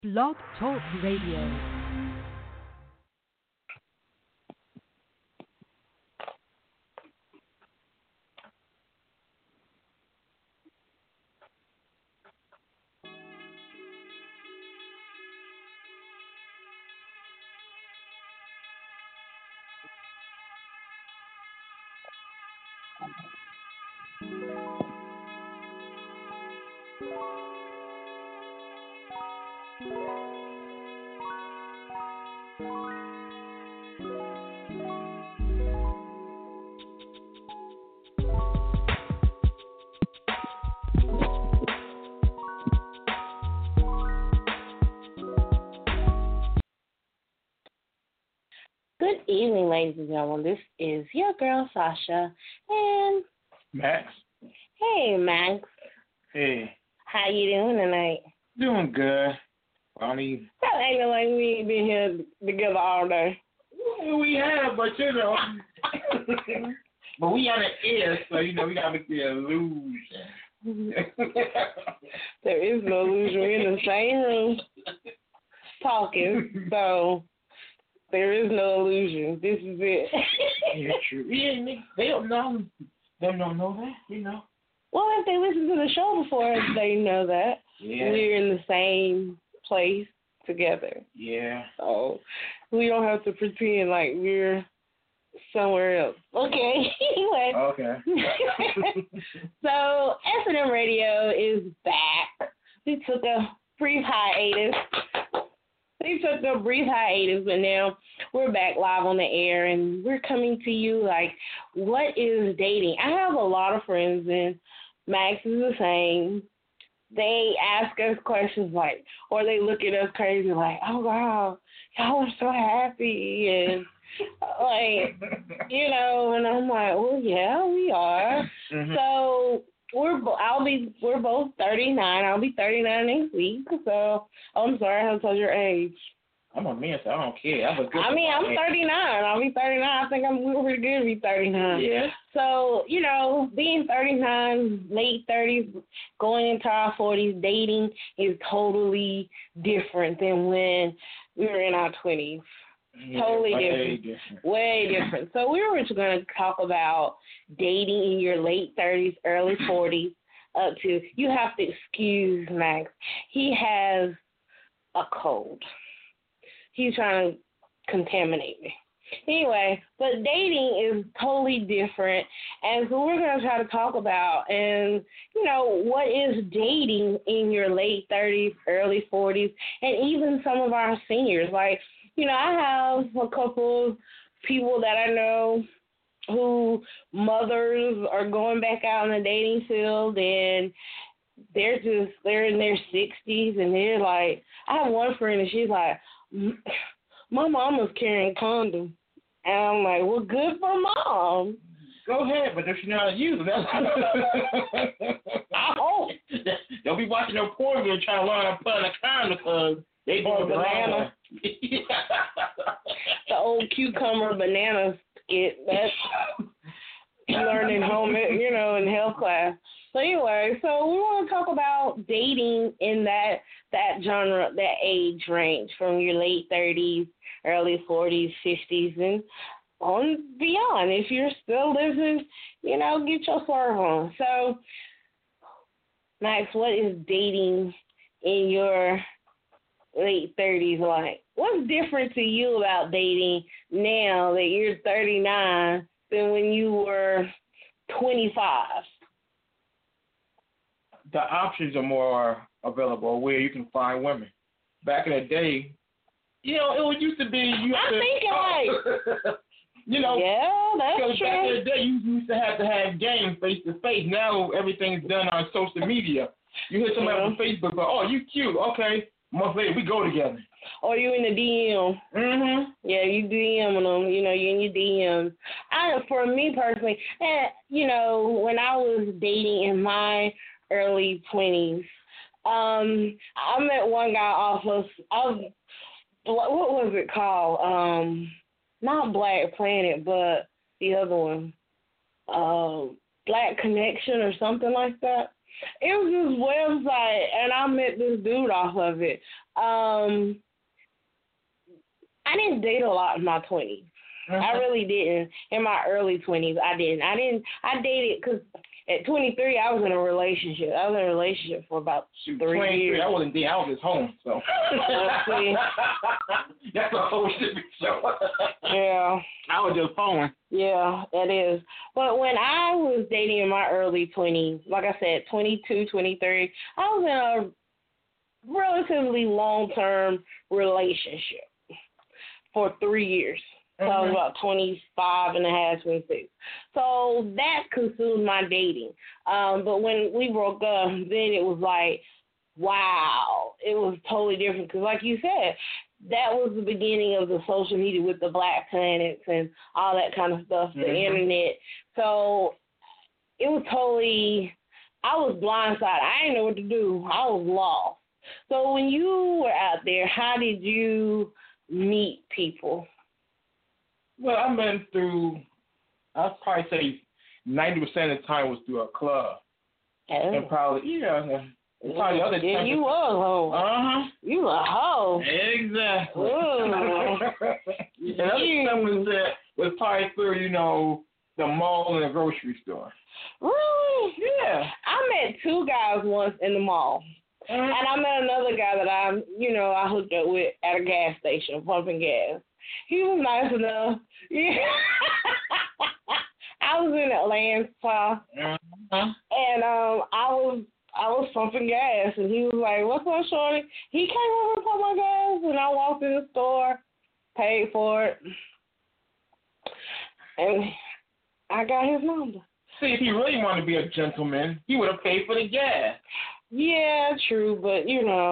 Blog Talk Radio. Good evening, ladies and gentlemen. This is your girl, Sasha. And Max. hey, Max. Hey. How you doing tonight? Doing good. Finally. Stop acting like we ain't been here together all day. We have, but you know. But we on the air, so you know we gotta make the illusion. There is no illusion. We're in the same room talking, so there is no illusion. This is it. Yeah, true. Yeah, they don't know. They don't know that, you know. Well, if they listen to the show before, they know that. Yeah. We're in the same place together. Yeah. So we don't have to pretend like we're somewhere else. Okay. Anyway. Okay. So S&M Radio is back. We took a brief hiatus. But now we're back live on the air, and we're coming to you like, what is dating? I have a lot of friends, and Max is the same. They ask us questions like, or they look at us crazy like, oh, wow, y'all are so happy, and like, you know, and I'm like, well, yeah, we are. Mm-hmm. So we're both 39. I'll be 39 next week. So I'm sorry, I haven't told your age. I'm a man, so I don't care. I'm 39. I'll be 39. I think I'm pretty good to be 39. Yeah. So, you know, being 39, late 30s, going into our 40s, dating is totally different than when we were in our 20s. Yeah, totally different. Way different. So we were just going to talk about dating in your late 30s, early 40s, up to, you have to excuse Max. He has a cold. He's trying to contaminate me. Anyway, but dating is totally different, and so we're going to try to talk about, and, you know, what is dating in your late 30s, early 40s, and even some of our seniors. Like, you know, I have a couple of people that I know who mothers are going back out in the dating field, and they're in their 60s, and they're like, I have one friend, and she's like, my mama's carrying condoms. And I'm like, well, good for mom. Go ahead, but if you know how to use them, I hope. Don't be watching no porn and trying to learn how to put on a condom because they do or it banana. The old cucumber banana skit. That's learning home, you know, in health class. So anyway, so we want to talk about dating in that genre, that age range, from your late 30s, early 40s, 50s, and on beyond. If you're still living, you know, get your swerve on. So, Max, what is dating in your late 30s like? What's different to you about dating now that you're 39 than when you were 25? The options are more available where you can find women. Back in the day, you know, it used to be I'm thinking like, you know, yeah, that's true. Back in the day, you used to have game face to face. Now everything's done on social media. You hear somebody on Facebook, but oh, you cute, okay. A month later, we go together. Or you in the DM. Mm-hmm. Yeah, you DMing them. You know, you in your DMs. For me personally, you know, when I was dating in my early 20s, I met one guy off of what was it called? Not Black Planet, but the other one, Black Connection or something like that. It was this website, and I met this dude off of it. I didn't date a lot in my 20s. I really didn't. In my early 20s, I didn't. I dated because at 23, I was in a relationship. I was in a relationship for about 3 years. I wasn't dating. I was just home, so. That's a whole different show. Yeah. I was just home. Yeah, that is. But when I was dating in my early 20s, like I said, 22, 23, I was in a relatively long-term relationship for 3 years. So I was about 25 and a half, 26. So that consumed my dating. But when we broke up, then it was like, wow, it was totally different. Because like you said, that was the beginning of the social media with the Black Planets and all that kind of stuff, the internet. So it was totally, I was blindsided. I didn't know what to do. I was lost. So when you were out there, how did you meet people? Well, I've been through, I'd probably say 90% of the time was through a club. Oh. And probably, probably the other 10%. Yeah, you was a hoe. You a hoe. Exactly. And the other 10% was probably through, the mall and the grocery store. Really? Yeah. I met 2 guys once in the mall. And I met another guy that I hooked up with at a gas station, pumping gas. He was nice enough. Yeah. I was in Atlanta, and I was pumping gas, and he was like, "What's up, shorty?" He came over and pumped my gas, and I walked in the store, paid for it, and I got his number. See, if he really wanted to be a gentleman, he would have paid for the gas. Yeah, true, but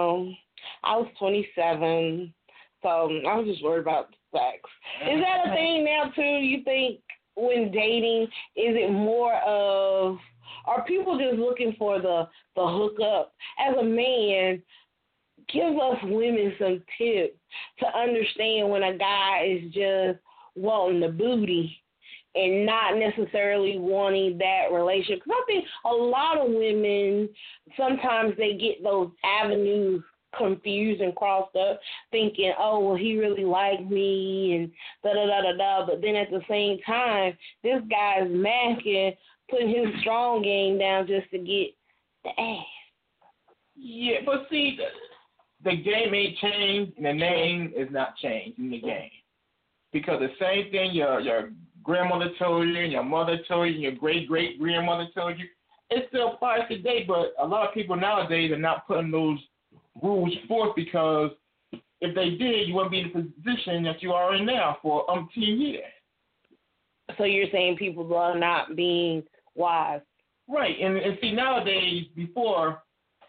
I was 27, so I was just worried about sex. Is that a thing now too? You think when dating, is it more of, are people just looking for the hookup? As a man, give us women some tips to understand when a guy is just wanting the booty and not necessarily wanting that relationship. Because I think a lot of women, sometimes they get those avenues confused and crossed up, thinking, oh, well, he really liked me and da-da-da-da-da. But then at the same time, this guy's macking, putting his strong game down just to get the ass. Yeah, but see, the game ain't changed, and the name is not changed in the game. Because the same thing your grandmother told you, and your mother told you, and your great-great-grandmother told you, it still applies today, but a lot of people nowadays are not putting those rules forth, because if they did, you wouldn't be in the position that you are in now for umpteen years. So you're saying people are not being wise. Right, and see, nowadays, before,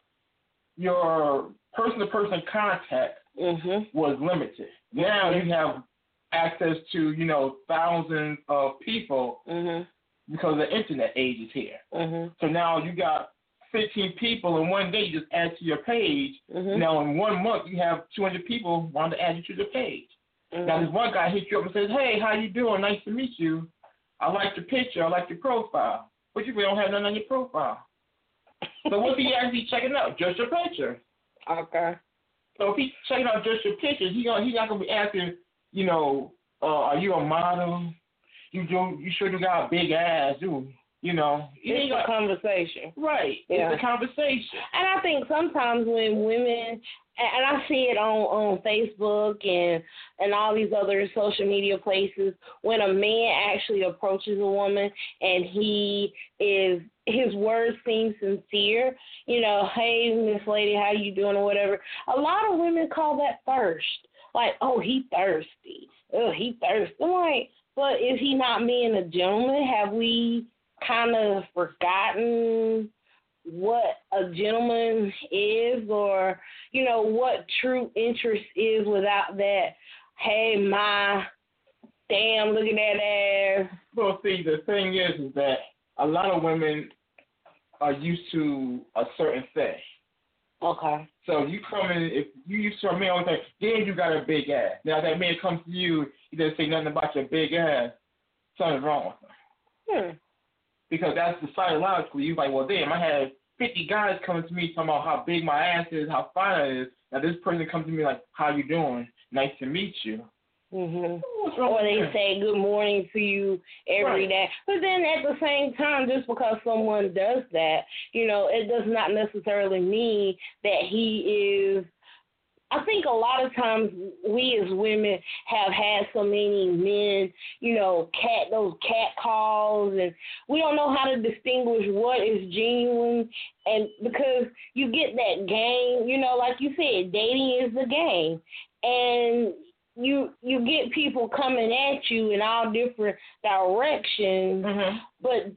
your person-to-person contact was limited. Now you have access to, thousands of people because the internet age is here. So now you got 15 people in one day just add to your page. Now in 1 month you have 200 people want to add you to the page. Now this one guy hits you up and says, "Hey, how you doing? Nice to meet you. I like your picture. I like your profile." But you really don't have nothing on your profile. So what's he actually checking out? Just your picture. Okay. So if he's checking out just your pictures, he's not gonna be asking, are you a model? You sure you got a big ass, dude? It's a conversation. Right. Yeah. It's a conversation. And I think sometimes when women, and I see it on Facebook and all these other social media places, when a man actually approaches a woman and his words seem sincere, hey, Miss Lady, how you doing or whatever, a lot of women call that thirst. Like, oh, he thirsty. Oh, he thirsty. I'm like, but is he not being a gentleman? Have we kind of forgotten what a gentleman is, or, what true interest is without that, hey, look at that ass. Well, see, the thing is that a lot of women are used to a certain thing. Okay. So you come in, if you used to a man, say, damn, you got a big ass. Now that man comes to you, he doesn't say nothing about your big ass. Something's wrong with him. Because that's the psychologically, you're like, well, damn, I had 50 guys coming to me talking about how big my ass is, how fine it is. Now this person comes to me like, how you doing? Nice to meet you. Or they say good morning to you every day. But then at the same time, just because someone does that, it does not necessarily mean that he is. I think a lot of times we as women have had so many men, those cat calls, and we don't know how to distinguish what is genuine, and because you get that game, like you said, dating is the game, and you get people coming at you in all different directions, but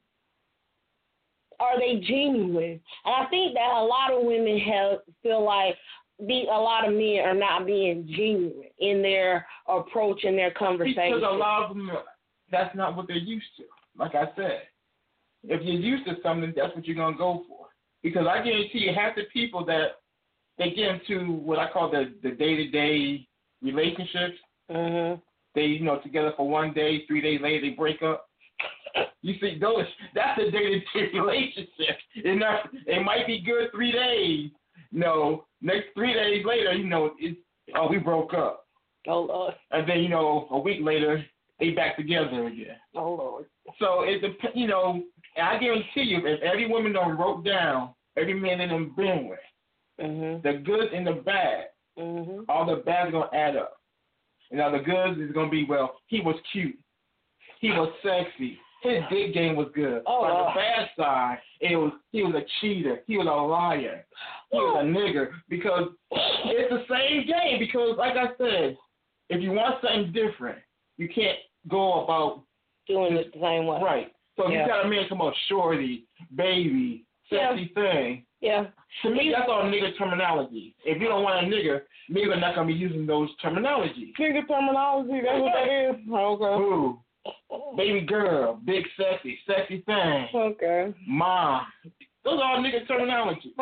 are they genuine? And I think that a lot of women feel like a lot of men are not being genuine in their approach and their conversation. Because a lot of them, that's not what they're used to. Like I said, if you're used to something, that's what you're going to go for. Because I guarantee you, half the people that they get into what I call the day-to-day relationships, they, together for 1 day, 3 days later, they break up. You see, that's a day-to-day relationship. It might be good 3 days. No, next 3 days later, we broke up. Oh, Lord. And then, a week later, they back together again. Oh, Lord. So, I guarantee you, if every woman done wrote down, every man they done been with, the good and the bad, all the bad is going to add up. Now, the good is going to be, well, he was cute. He was sexy. His dick game was good. Oh, on the bad side, he was a cheater. He was a liar. He was a nigger. Because it's the same game. Because, like I said, if you want something different, you can't go about doing it the same way. Right. So if you got a man come out shorty, baby, sexy thing. Yeah. To me, that's all nigger terminology. If you don't want a nigger, niggas are not going to be using those terminologies. Nigger terminology, that's what that is? Okay. Who? Baby girl, big sexy thing. Okay. Mom. Those are all nigga terminology.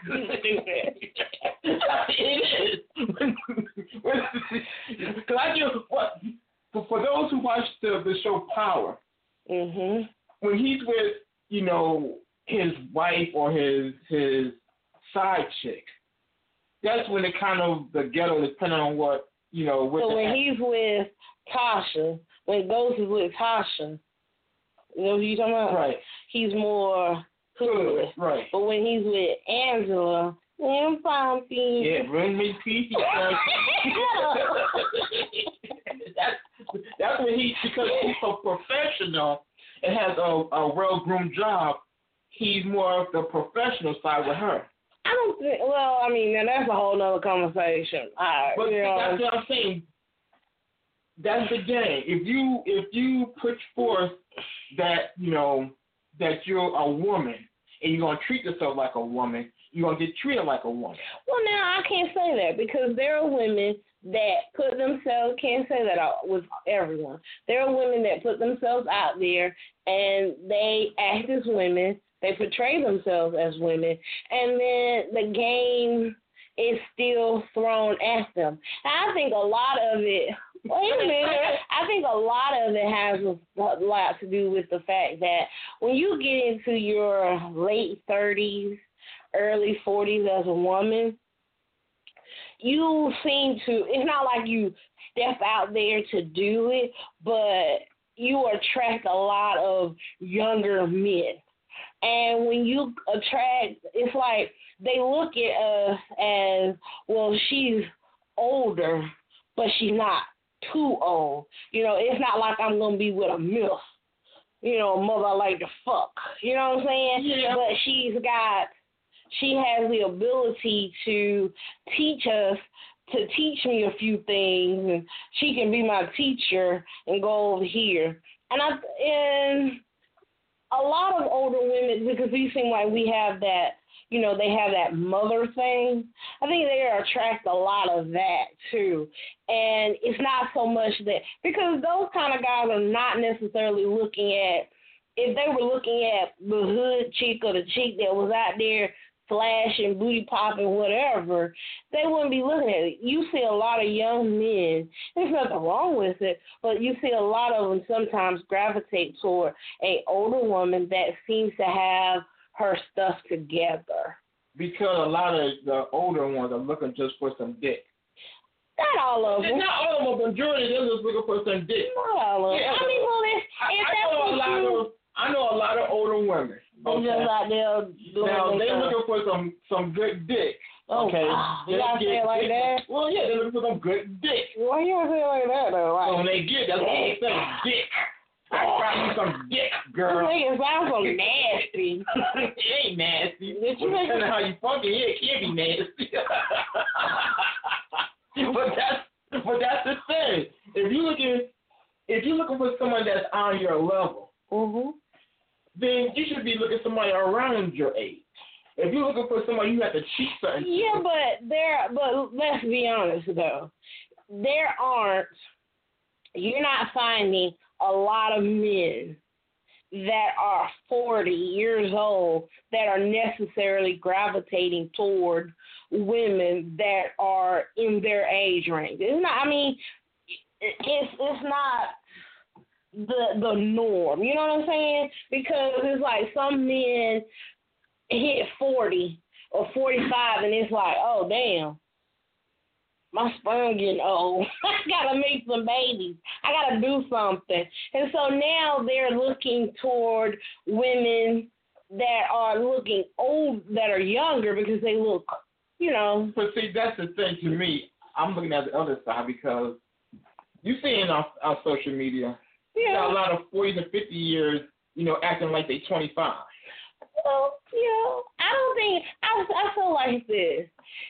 It is. Because I give for those who watch the show Power, when he's with, his wife or his side chick, that's when it kind of the ghetto is depending on what, So when he's with Tasha, when Ghost is with Tasha, you know who you talking about? Right. He's more hood. Right. But when he's with Angela, I'm fine, Pete. Yeah, bring me peace. That's when because he's so professional and has a well-groomed job, he's more of the professional side with her. I don't think, and that's a whole nother conversation. But that's what I'm saying. That's the game. If you put forth that, that you're a woman and you're going to treat yourself like a woman, you're going to get treated like a woman. Well, now, I can't say that because there are women that put themselves, can't say that with everyone. There are women that put themselves out there and they act as women, they portray themselves as women, and then the game is still thrown at them. And I think a lot of it, wait a minute, I think a lot of it has a lot to do with the fact that when you get into your late 30s, early 40s as a woman, you seem to, it's not like you step out there to do it, but you attract a lot of younger men. And when you attract, it's like they look at us as, well, she's older, but she's not too old. It's not like I'm going to be with a MILF. A mother I like to fuck. You know what I'm saying? Yeah. But she has the ability to teach me a few things, and she can be my teacher and go over here. And a lot of older women, because we seem like we have that, they have that mother thing, I think they attract a lot of that too. And it's not so much that, because those kind of guys are not necessarily looking at, if they were looking at the hood chick or the chick that was out there flashing, booty popping, whatever, they wouldn't be looking at it. You see a lot of young men, there's nothing wrong with it, but you see a lot of them sometimes gravitate toward a older woman that seems to have her stuff together. Because a lot of the older ones are looking just for some dick. Not all of them. Not all of them, but majority they're just looking for some dick. Not all of them. Yeah, I mean, well, I know a lot of older women. They just out there doing now they're looking for some good dick. Oh, okay. You gotta say it like that? Well, yeah, they're looking for some good dick. Why you gotta say it like that though? Like, so when they get, that's what they say, dick. I found you some dick, girl. You make it sound so nasty. It ain't nasty. Did you make how you fucking it can't be nasty. but that's the thing. If you're looking for someone that's on your level, then you should be looking for somebody around your age. If you're looking for somebody you have to cheat something. Yeah, but let's be honest though. You're not finding a lot of men that are 40 years old that are necessarily gravitating toward women that are in their age range. It's not. I mean, it's not the norm. You know what I'm saying? Because it's like some men hit 40 or 45, and it's like, oh damn, my sperm getting old. I gotta make some babies. I gotta do something. And so now they're looking toward women that are looking old, that are younger because they look, you know. But see, that's the thing to me. I'm looking at the other side because you see in our social media, you got a lot of 40 to 50 years, you know, acting like they 25. Well, you know, I feel like this.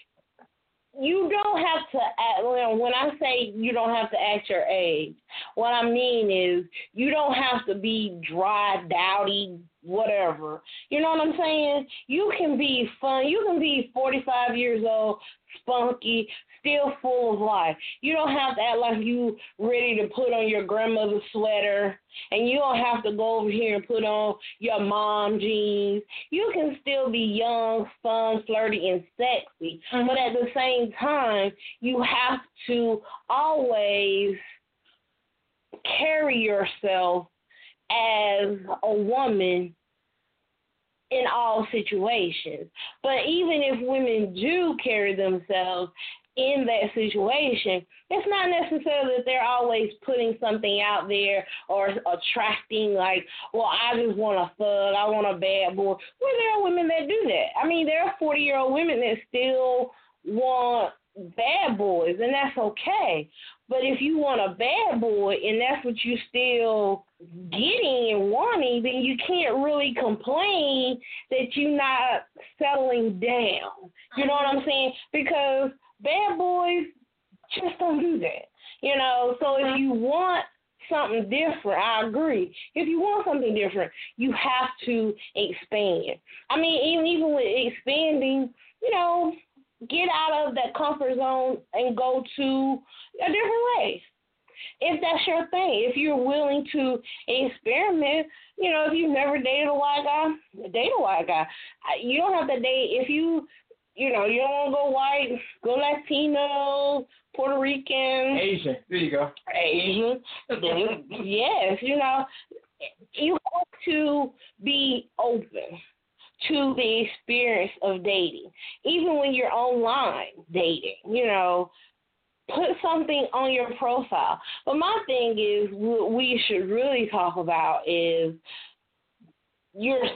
You don't have to act, when I say you don't have to act your age, what I mean is you don't have to be dry, dowdy, whatever. You know what I'm saying? You can be fun. You can be 45 years old, spunky, still full of life. You don't have to act like you ready to put on your grandmother's sweater, and you don't have to go over here and put on your mom jeans. You can still be young, fun, flirty, and sexy, but at the same time, you have to always carry yourself as a woman in all situations. But even if women do carry themselves in that situation, it's not necessarily that they're always putting something out there or attracting like, well, I just want a thug, I want a bad boy. Well, there are women that do that. I mean, there are 40-year-old women that still want bad boys, and that's okay. But if you want a bad boy and that's what you still getting and wanting, then you can't really complain that you're not settling down. You know what I'm saying? Because bad boys just don't do that. You know, so if you want something different, I agree. If you want something different, you have to expand. I mean, even with expanding, you know, get out of that comfort zone and go to a different way. If that's your thing, if you're willing to experiment, you know, if you've never dated a white guy, date a white guy. You don't have to date, if you know, you don't want to go white, go Latino, Puerto Rican. Asian, there you go. Asian. Yes, you know, you have to be open to the experience of dating. Even when you're online dating, you know, put something on your profile. But my thing is, what we should really talk about is you're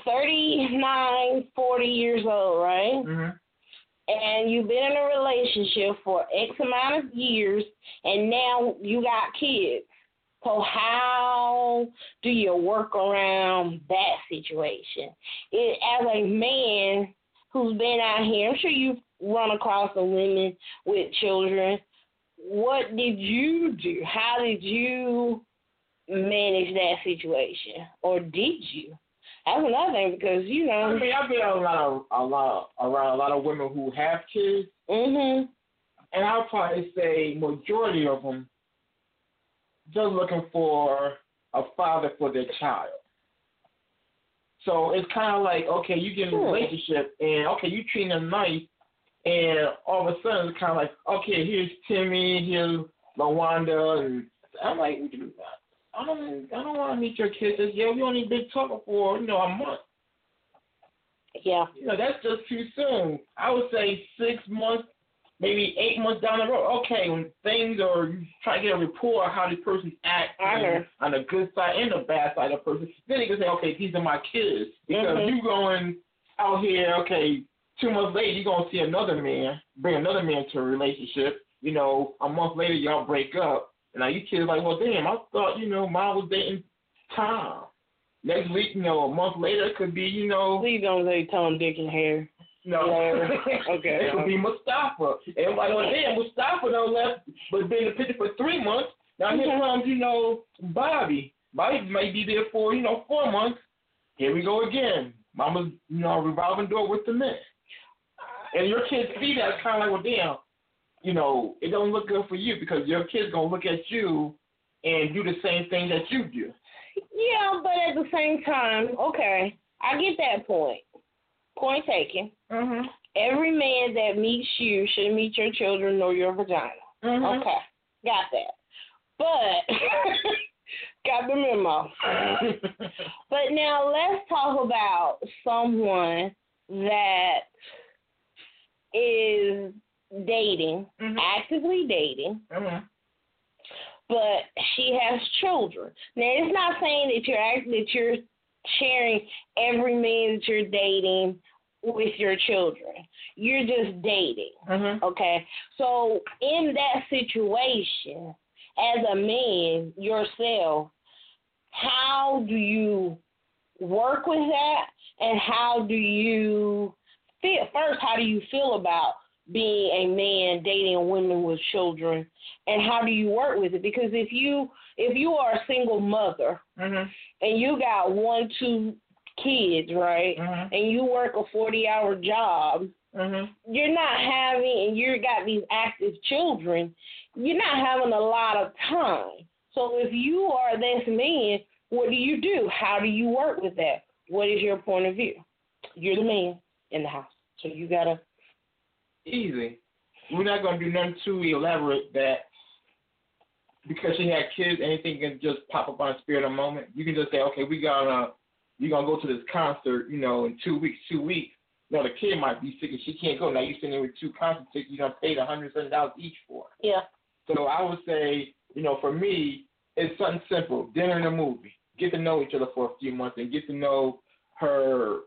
39, 40 years old, right? Mm-hmm. And you've been in a relationship for X amount of years, and now you got kids. So how do you work around that situation? As a man who's been out here, I'm sure you've run across some women with children. What did you do? How did you manage that situation? Or did you? That's another thing, because, you know. I mean, I've been around a lot of women who have kids. Mm-hmm. And I'll probably say majority of them just looking for a father for their child. So it's kind of like, okay, you get in a relationship, and, okay, you treat them nice, and all of a sudden it's kind of like, okay, here's Timmy, here's LaWanda, and I'm like, I don't want to meet your kids. Yeah, we only been talking for, you know, a month. Yeah. That's just too soon. I would say 6 months, maybe 8 months down the road. Okay, when things are, you try to get a rapport of how this person acts on the good side and the bad side of the person, then you can say, okay, these are my kids. Because you going out here, okay, 2 months later, you're going to see another man, bring another man to a relationship. A month later, y'all break up. And now you kids like, well, damn, I thought, mom was dating Tom. Next week, a month later, it could be, Please don't say Tom, Dick, and Harry. No. Okay. It could be Mustafa. Everybody was damn, Mustafa though left, but been in the picture for 3 months. Now here comes, Bobby. Bobby may be there for, 4 months. Here we go again. Mama's, revolving door with the men. And your kids see that, it's kind of like, well, damn, it don't look good for you because your kids going to look at you and do the same thing that you do. Yeah, but at the same time, okay, I get that point. Point taken. Mm-hmm. Every man that meets you should meet your children or your vagina. Mm-hmm. Okay, got that. But, got the memo. But now let's talk about someone that is dating, actively dating, but she has children. Now, it's not saying that you're sharing every man that you're dating with your children. You're just dating, okay? So in that situation, as a man yourself, how do you work with that, and how do you feel? First, how do you feel about being a man dating women with children, and how do you work with it? Because if you are a single mother and you got 1-2 kids, right, and you work a 40-hour job, you're not having, and you got these active children, you're not having a lot of time. So if you are this man, what do? How do you work with that? What is your point of view? You're the man in the house, so you got to. Easy. We're not going to do nothing too elaborate that because she had kids, anything can just pop up on the spirit of a moment. You can just say, okay, you're going to go to this concert, in 2 weeks. The kid might be sick and she can't go. Now you're sitting there with 2 concert tickets you're going to pay $170 each for. Yeah. So I would say, for me, it's something simple. Dinner and a movie. Get to know each other for a few months and get to know her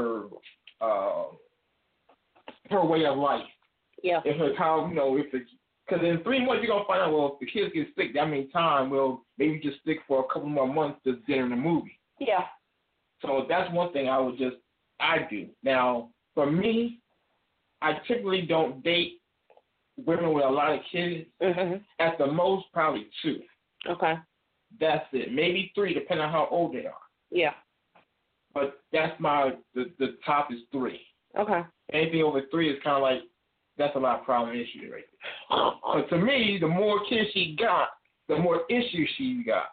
way of life. Yeah. Because in 3 months you're gonna find out. Well, if the kids get sick that many times, well, maybe just stick for a couple more months to dinner and a movie. Yeah. So that's one thing I do. Now, for me, I typically don't date women with a lot of kids. At the most, probably 2. Okay. That's it. Maybe 3, depending on how old they are. Yeah. But that's the top is 3. Okay. Anything over 3 is kind of like, that's a lot of problem issues right there. But to me, the more kids she got, the more issues she got.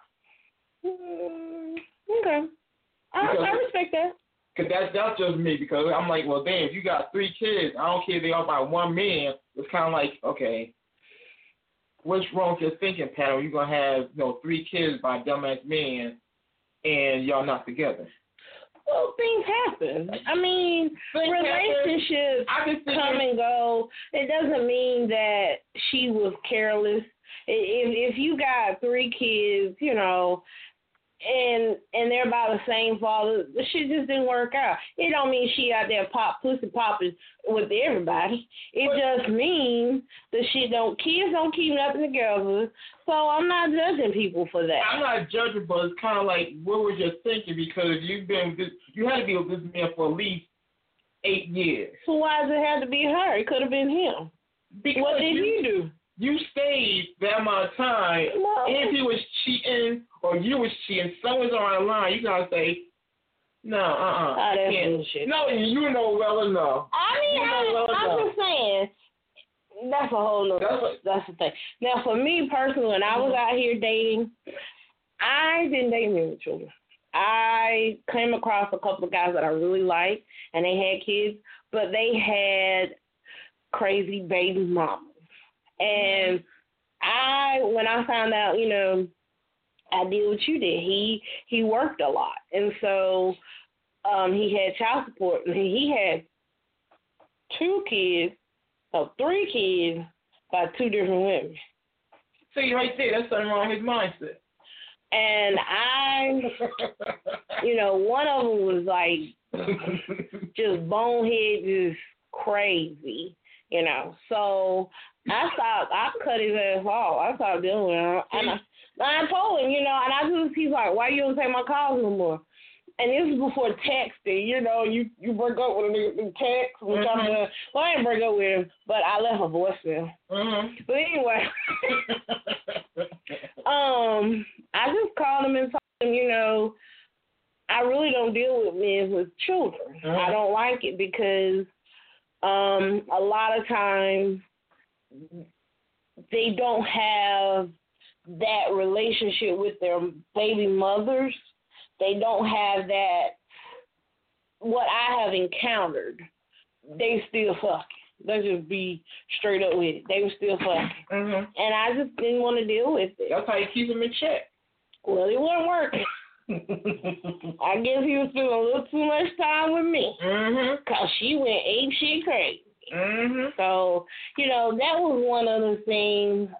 Okay. I respect that. Because that's just me. Because I'm like, well, damn, if you got 3 kids, I don't care if they all by one man. It's kind of like, okay, what's wrong with your thinking pattern? You're going to have, 3 kids by a dumbass man, and y'all not together. Well, things happen. I mean, relationships come and go. It doesn't mean that she was careless. If you got 3 kids, and they're by the same father, the shit just didn't work out. It don't mean she out there pussy popping with everybody. It just means the kids don't keep nothing together. So I'm not judging people for that. I'm not judging, but it's kind of like, what was your thinking? Because you had to be with this man for at least 8 years. So why does it have to be her? It could have been him. Because what did he do? You stayed that amount of time. No. If he was cheating or you was cheating, someone's on the line, you gotta say, no, Oh, that's bullshit. No, you know well enough. I mean, I'm just saying, that's a whole nother, that's the thing. Now, for me personally, when I was out here dating, I didn't date men with children. I came across a couple of guys that I really liked, and they had kids, but they had crazy baby mamas. And when I found out, I did what you did. He worked a lot. And so he had child support, and he had 3 kids by 2 different women. See, right there, that's something wrong with his mindset. And one of them was like just bonehead, just crazy, So I cut his ass off. I stopped dealing with him. And I told him, and he's like, why you don't take my calls no more? And this was before texting, you break up with a nigga through text, which I didn't break up with him, but I left a voicemail. But anyway, I just called him and told him, I really don't deal with men with children. I don't like it because a lot of times they don't have that relationship with their baby mothers. They don't have that, what I have encountered, they still fucking. Let's just be straight up with it. They were still fucking. And I just didn't want to deal with it. That's how you keep them in check. Well, it wasn't working. I guess he was spending a little too much time with me. Because she went apeshit crazy. So, that was one of the things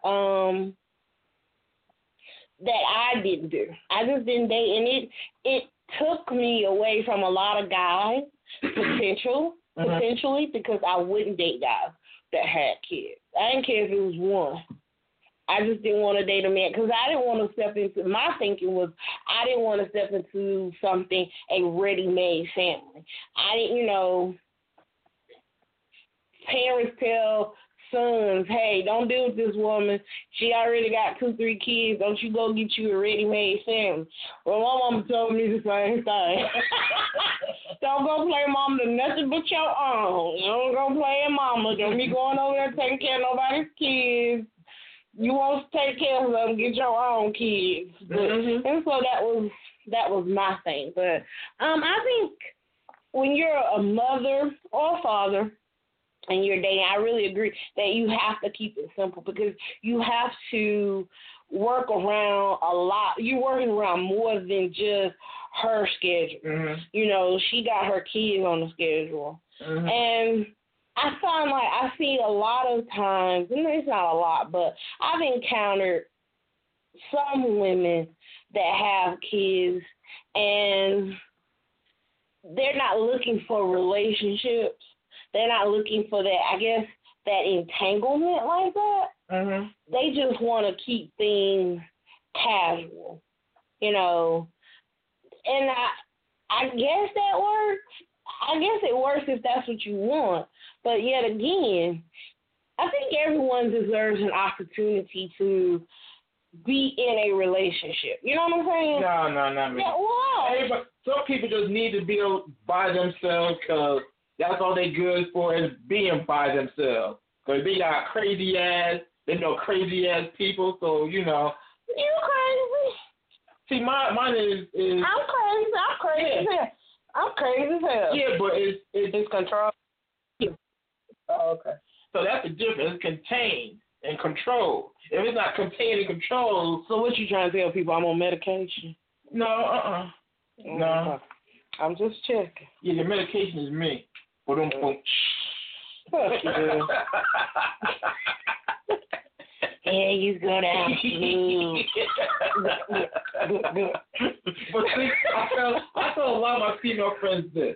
that I didn't do. I just didn't date, and it took me away from a lot of guys, potentially, because I wouldn't date guys that had kids. I didn't care if it was one. I just didn't want to date a man because I didn't want to step into, my thinking was I didn't want to step into something, a ready-made family. I didn't, parents tell sons, hey, don't deal with this woman. She already got 2-3 kids. Don't you go get you a ready-made family. Well, my mama told me the same thing. Don't go play mama to nothing but your own. Don't go playing mama. Don't be going over there taking care of nobody's kids. You want to take care of them, get your own kids. And so that was my thing. But I think when you're a mother or a father, and you're dating, I really agree that you have to keep it simple because you have to work around a lot. You're working around more than just her schedule. She got her kids on the schedule. And I find like I see a lot of times, it's not a lot, but I've encountered some women that have kids and they're not looking for relationships. They're not looking for that, I guess, that entanglement like that. They just want to keep things casual, And I guess that works. I guess it works if that's what you want. But yet again, I think everyone deserves an opportunity to be in a relationship. You know what I'm saying? No, not me. Yeah, why? Some people just need to be by themselves because that's all they good for is being by themselves. Because they got crazy ass people, so, You crazy. See, mine is... I'm crazy. Yeah. I'm crazy as hell. Yeah, but it's control. Oh, okay. So that's the difference. It's contained and controlled. If it's not contained and controlled... So what you trying to tell people? I'm on medication? No, No. I'm just checking. Yeah, the medication is me. Boom. Fuck you, dude. Yeah, you go down smooth. But see, I tell a lot of my female friends this.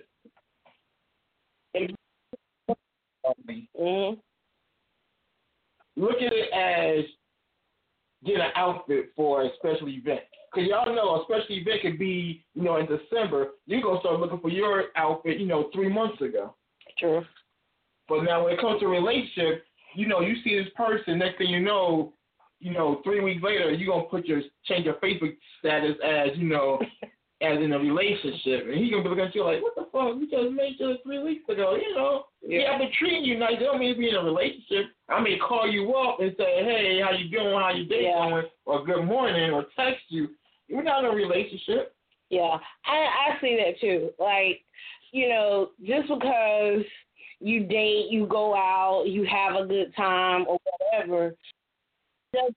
Look at it as get an outfit for a special event. Because y'all know a special event could be, in December. You're going to start looking for your outfit, 3 months ago. True. But now when it comes to a relationship, you see this person, next thing you know, 3 weeks later, you're going to change your Facebook status as, as in a relationship. And he's going to be looking at you like, what the fuck? We just made you 3 weeks ago, Yeah, I've been treating you nice. It don't mean to be in a relationship. I may call you up and say, hey, how you doing? How you day going? Or good morning, or text you. We're not in a relationship. Yeah, I see that too. Like, just because you date, you go out, you have a good time or whatever,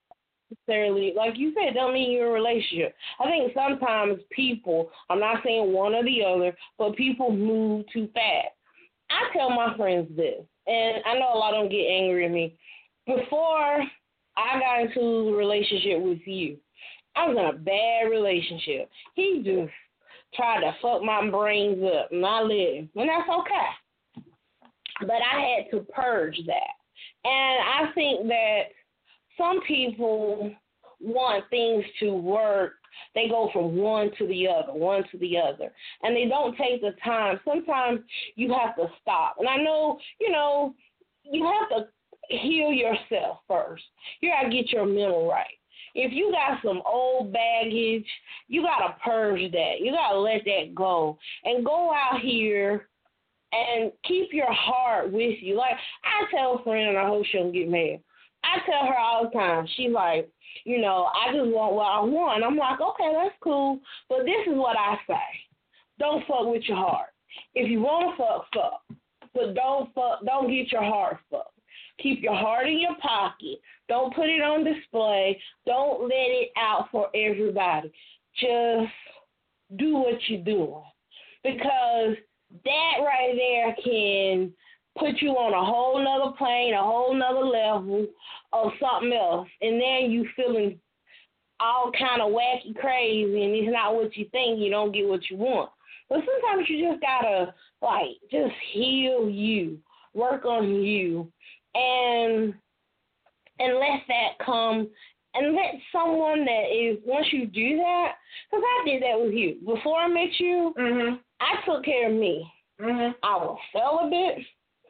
necessarily, like you said, don't mean you're in a relationship. I think sometimes people, I'm not saying one or the other, but people move too fast. I tell my friends this, and I know a lot of them get angry at me. Before I got into a relationship with you, I was in a bad relationship. He just tried to fuck my brains up, and I let him, and that's okay. But I had to purge that. And I think that some people want things to work. They go from one to the other, and they don't take the time. Sometimes you have to stop. And I know, you have to heal yourself first. You got to get your mental right. If you got some old baggage, you got to purge that. You got to let that go and go out here and keep your heart with you. Like, I tell a friend, and I hope she don't get mad, I tell her all the time, she's like, I just want what I want. I'm like, okay, that's cool, but this is what I say. Don't fuck with your heart. If you want to fuck. But don't get your heart fucked. Keep your heart in your pocket. Don't put it on display. Don't let it out for everybody. Just do what you're doing. Because that right there can put you on a whole nother plane, a whole nother level of something else. And then you feeling all kind of wacky crazy, and it's not what you think. You don't get what you want. But sometimes you just got to, just heal you, work on you, and let that come, and let someone that is, once you do that, because I did that with you. Before I met you, I took care of me. I was celibate.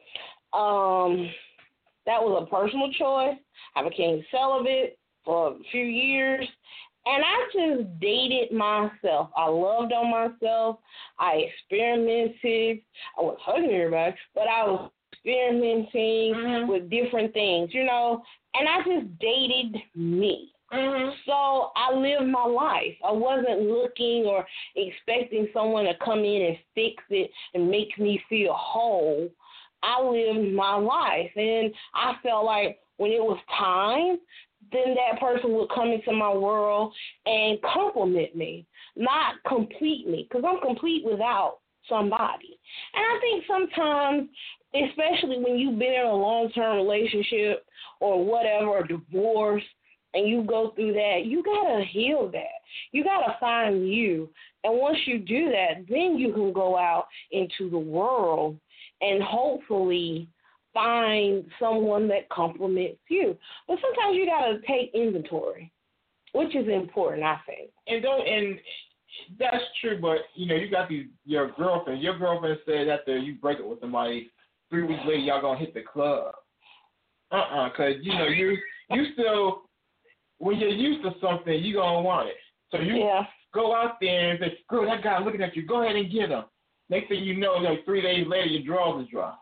That was a personal choice. I became celibate for a few years, and I just dated myself. I loved on myself. I experimented. I was hugging everybody, but I was experimenting with different things, and I just dated me. So I lived my life. I wasn't looking or expecting someone to come in and fix it and make me feel whole. I lived my life, and I felt like when it was time, then that person would come into my world and compliment me, not complete me, because I'm complete without somebody. And I think sometimes, especially when you've been in a long-term relationship or whatever, or divorce, and you go through that, you got to heal that. You got to find you. And once you do that, then you can go out into the world and hopefully find someone that compliments you. But sometimes you got to take inventory, which is important, I think. And that's true, but, you got your girlfriend. Your girlfriend said after you break up with somebody, 3 weeks later, y'all going to hit the club. Because, you still, when you're used to something, you going to want it. So you go out there and say, girl, that guy looking at you, go ahead and get him. Next thing you know, 3 days later, your drawers is dry.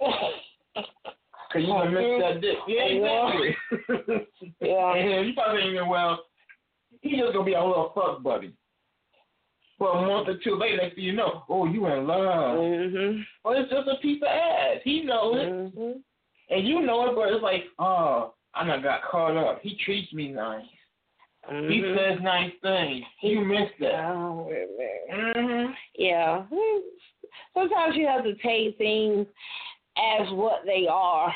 Because you going to miss that dick. Yeah, exactly. Yeah. And you probably thinking, well, he just going to be a little fuck buddy. For a month or two later, next thing you know, oh, you in love. Well, it's just a piece of ass. He knows it. And you know it, but it's like, oh, I done got caught up. He treats me nice. He says nice things. You missed that. Oh, yeah. Sometimes you have to take things as what they are.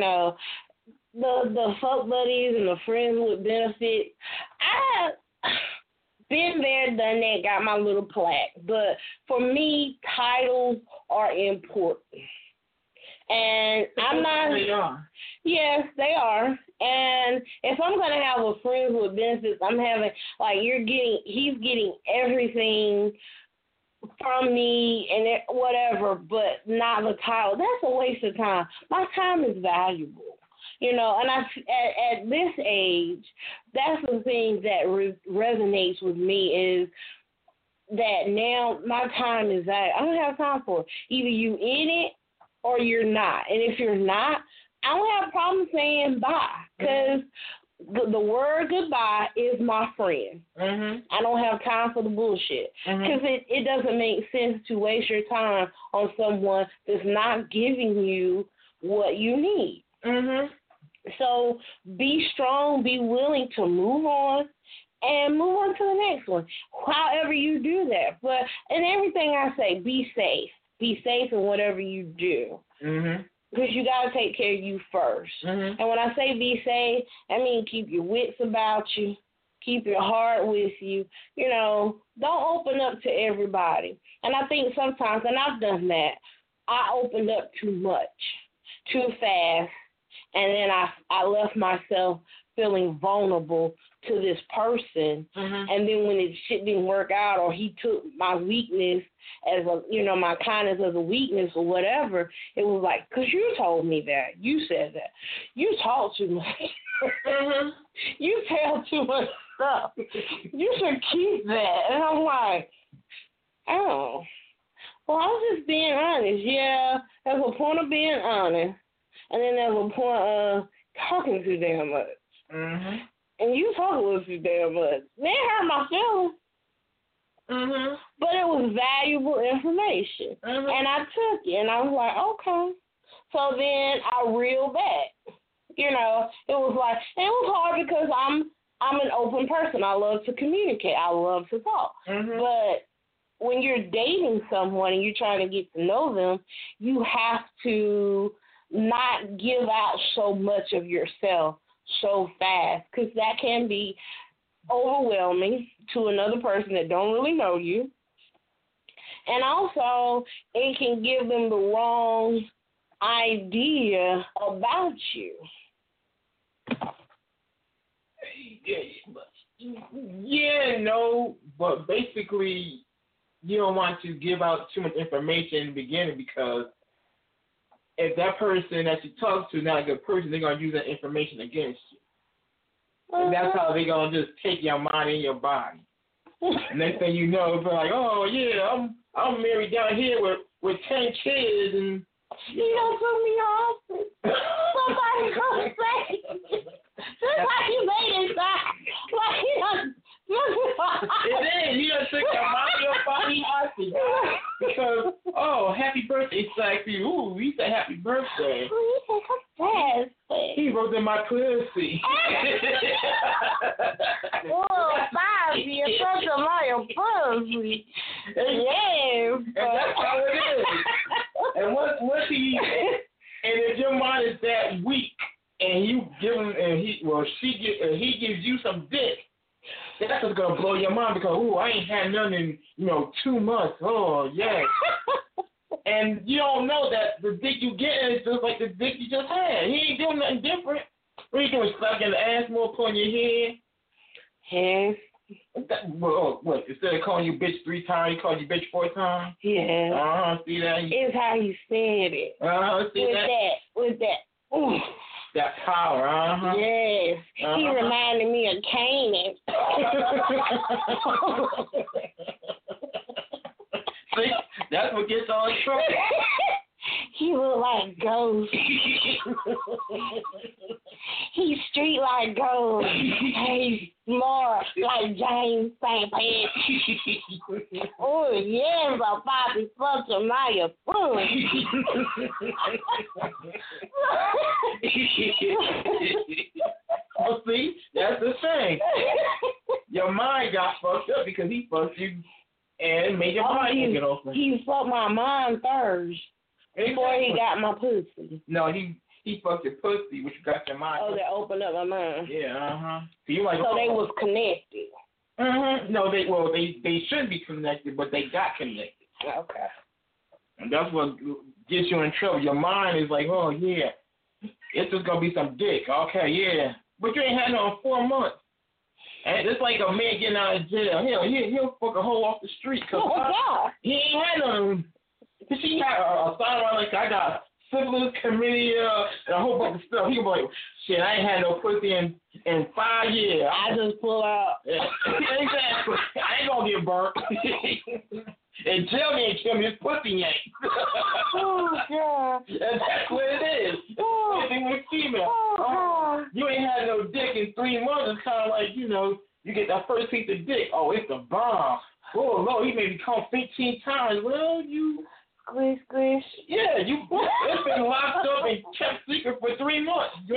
The fuck buddies and the friends with benefits. I been there, done that, got my little plaque. But for me, titles are important. And I'm not. They are. Yes, they are. And if I'm gonna have a friend with benefits, I'm having he's getting everything from me and whatever, but not the title. That's a waste of time. My time is valuable. And at this age, that's the thing that resonates with me is that now my time is that I don't have time for it. Either you in it or you're not. And if you're not, I don't have a problem saying bye because the word goodbye is my friend. I don't have time for the bullshit because it doesn't make sense to waste your time on someone that's not giving you what you need. So be strong, be willing to move on, and move on to the next one. However you do that. But in everything I say, be safe. Be safe in whatever you do. Mm-hmm. Because you got to take care of you first. Mm-hmm. And when I say be safe, I mean keep your wits about you. Keep your heart with you. You know, don't open up to everybody. And I think sometimes, and I've done that, I opened up too much, too fast, and then I left myself feeling vulnerable to this person. Mm-hmm. And then when shit didn't work out, or he took my weakness as a, you know, my kindness as a weakness or whatever, it was like, because you told me that. You said that. You talk too much. Mm-hmm. You tell too much stuff. You should keep that. And I'm like, oh. Well, I was just being honest. Yeah, there's a point of being honest. And then there's a point of talking too damn much. Mm-hmm. And you talk a little too damn much. They hurt my feelings. Mm-hmm. But it was valuable information. Mm-hmm. And I took it. And I was like, okay. So then I reeled back. You know, it was like, and it was hard because I'm an open person. I love to communicate. I love to talk. Mm-hmm. But when you're dating someone and you're trying to get to know them, you have to not give out so much of yourself so fast, because that can be overwhelming to another person that don't really know you. And also, it can give them the wrong idea about you. Yeah, no, but basically, you don't want to give out too much information in the beginning, because if that person that you talk to is not a good person, they're going to use that information against you. And that's how they're going to just take your mind and your body. Next thing you know, it's like, oh, yeah, I'm married down here with 10 kids, and you don't put me off. Somebody gonna say, just like you made it sound, like you done. It is. You done took your mind, your body hostage. Because, oh, happy birthday. It's like, ooh, we said happy birthday. Oh, you said birthday. He wrote in my pussy. Whoa, 5 years, such a Mario pussy. Yeah. And that's how it is. And once he, and if your mind is that weak, and you give him, and he gives you some dick, that's just gonna blow your mind, because I ain't had none in 2 months. Oh yes. And you don't know that the dick you get is just like the dick you just had. He ain't doing nothing different. What you doing? Slap in the ass more, pulling your hair. Yes. What? Instead of calling you bitch 3 times, he called you bitch 4 times? Yeah. See that? It's how you said it. See With that. Ooh. That power, Yes. He reminded me of Kanan. See? That's what gets all in trouble. He look like Ghost. He's street like Ghost. He's smart like James St. Pat. Oh, yes, a Bobby fucked him Maya. Well, see, that's the thing. Your mind got fucked up because he fucked you and made your mind get open. He fucked my mind first. Before he got my pussy. No, he fucked your pussy, which got your mind. Oh, that opened up my mind. Yeah, So you like? So they was connected. No, they shouldn't be connected, but they got connected. Okay. And that's what gets you in trouble. Your mind is like, oh yeah, it's just gonna be some dick. Okay, yeah, but you ain't had no in 4 months. And it's like a man getting out of jail. He'll fuck a hoe off the street. God. He ain't had none. She got a sign around like, I got syphilis, chlamydia, and a whole bunch of stuff. He can be like, shit, I ain't had no pussy in 5 years. I just pull out. Exactly. I ain't gonna get burnt. And jail me and kill me, his pussy ain't. Oh, God. And that's what it is. Oh. Same thing with female. Oh, you ain't had no dick in 3 months. It's kind of like, you get that first piece of dick. Oh, it's a bomb. Oh, no, he made me come 15 times. Well, you... Squish, squish. Yeah, it's been locked up and kept secret for 3 months.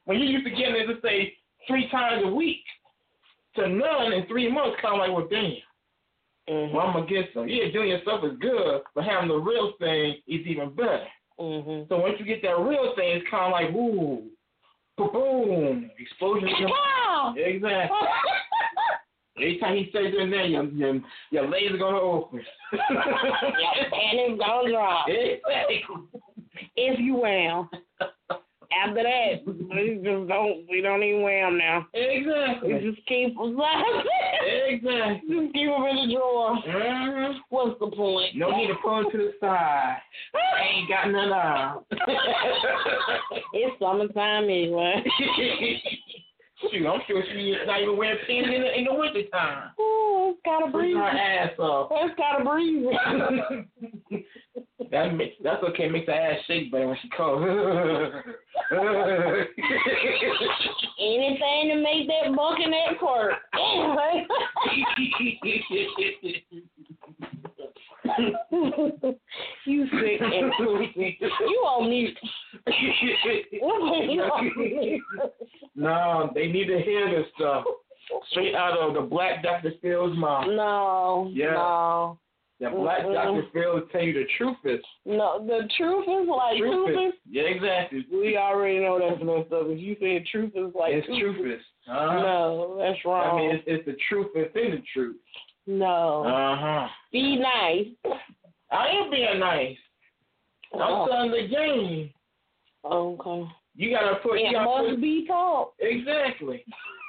when you used to get it to say 3 times a week to none in 3 months, kind of like, well, damn. Mm-hmm. Well, I'm going to get some. Yeah, doing yourself is good, but having the real thing is even better. Mm-hmm. So once you get that real thing, it's kind of like, ooh, boom, explosion. Exactly. Every time he says in there, your legs are going to open. And it's going to drop. Exactly. If you wear them. After that, we don't even wear them now. Exactly. We just keep them. Exactly. Just keep them in the drawer. Mm-hmm. What's the point? No need to pull them to the side. I ain't got none on. It's summertime anyway. Shoot, I'm sure she's not even wearing pants in the winter time. Oh, it's kind of breezy. Her ass off. It's kind of breezy. That's okay. Makes her ass shake better when she calls. Anything to make that bucking that twerk. Anyway. You sick and twisted. You on mute. No, they need to hear this stuff straight out of the Black Dr. Phil's mouth. No. Yeah. No. The Black Dr. Phil will tell you the truth is. No, the truth is like truth is. Yeah, exactly. We already know that's messed up. If you say truth is like it's truth is. No, that's wrong. I mean, it's the truth within the truth. No. Be nice. I am being nice. I'm telling the game. Okay. You gotta put. It must be taught. Exactly.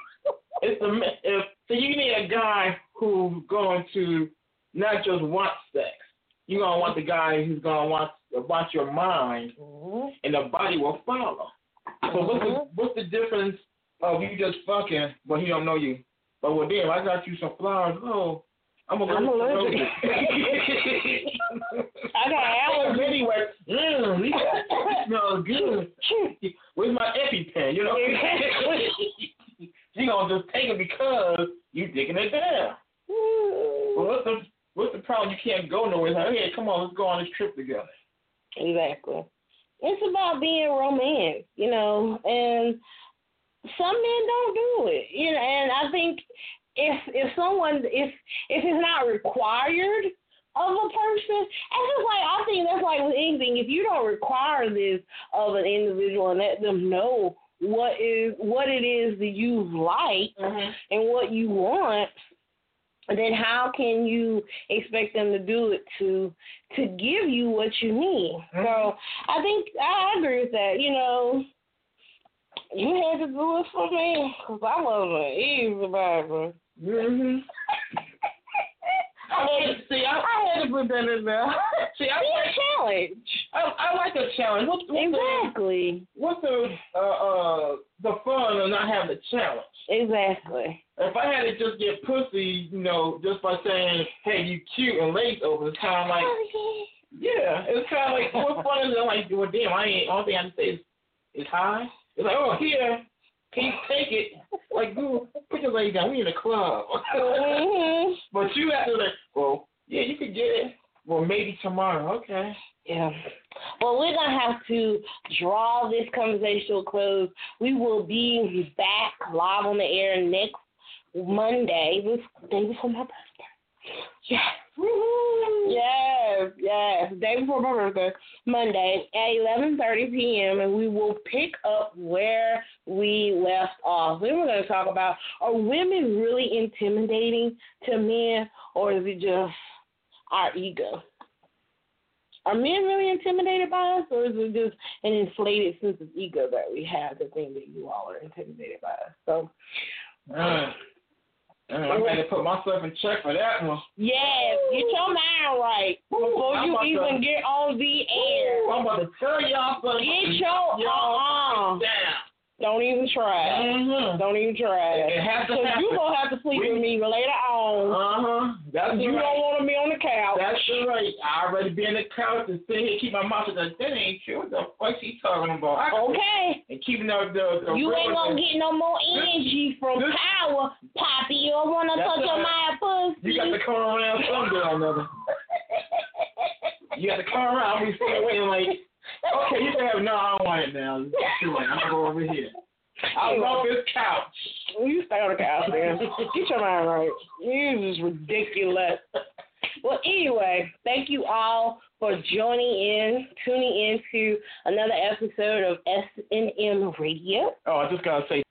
So you need a guy who's going to not just want sex. You're gonna want the guy who's gonna watch your mind, and the body will follow. So what's the difference of you just fucking, but he don't know you? But well, damn, I got you some flowers. Oh, I'm allergic. I got allergies anyway. He smells good. Where's my EpiPen? You know, you gonna just take it because you digging it down. Well, what's the problem? You can't go nowhere. It's like, hey, come on, let's go on this trip together. Exactly. It's about being romance, you know, and some men don't do it, you know. And I think if it's not required of a person, and it's like, I think that's like with anything. If you don't require this of an individual and let them know what it is that you like and what you want, then how can you expect them to do it to give you what you need? So I think I agree with that. You know, you had to do it for me because I wasn't easy about it. I had to put that in there. See, I like a challenge. I like a challenge. What's the fun of not having a challenge? Exactly. If I had to just get pussy, you know, just by saying, hey, you cute and lace over, it's kind of like, yeah, it's kind of like, what fun is it? I'm like, well, damn, all thing I can say is hi. It's like, oh, here, can you take it? Like, dude, put your leg down. We in a club. But you have to like, well, yeah, you could get it. Well, maybe tomorrow. Okay. Yeah. Well, we're going to have to draw this conversation to a close. We will be back live on the air next Monday, the day before my birthday. Yes. Woo-hoo. Yes. Day before my birthday, Monday at 11:30 p.m., and we will pick up where we left off. Then we're going to talk about, are women really intimidating to men, or is it just our ego? Are men really intimidated by us, or is it just an inflated sense of ego that we have to think that you all are intimidated by us? So, I'm going to put myself in check for that one. Yes, get your mind right before you even get on the air. I'm about to tell y'all something. Get your down. Don't even try. Don't even try. It has to happen. You're going to have to sleep with me later on. That's you right. don't want to be on the couch. That's right. I already be on the couch and sit here, keep my mouth shut. That ain't true. What the fuck she talking about? Okay. And keeping the you ain't going to get no more energy from power, Poppy. You don't want to touch on my pussy. You got to come around someday or another. You got to come around. We stay away and like, okay, you can have, no, I don't want it now. I'm going to go over here. I love this couch. You stay on the couch, man. Get your mind right. This is ridiculous. Well, anyway, thank you all for tuning in to another episode of S&M Radio. Oh, I just got to say